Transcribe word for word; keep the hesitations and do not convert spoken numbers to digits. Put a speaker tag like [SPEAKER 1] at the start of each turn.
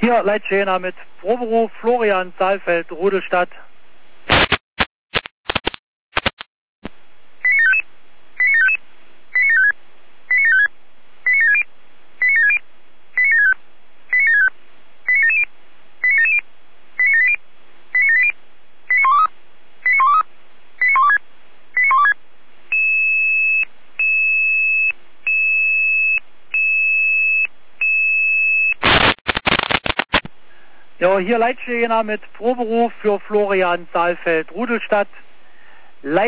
[SPEAKER 1] Hier Leitschäner mit Proberuf Florian Saalfeld, Rudelstadt. Ja, hier Leitschäner mit Proberuf für Florian Saalfeld, Rudelstadt. Leit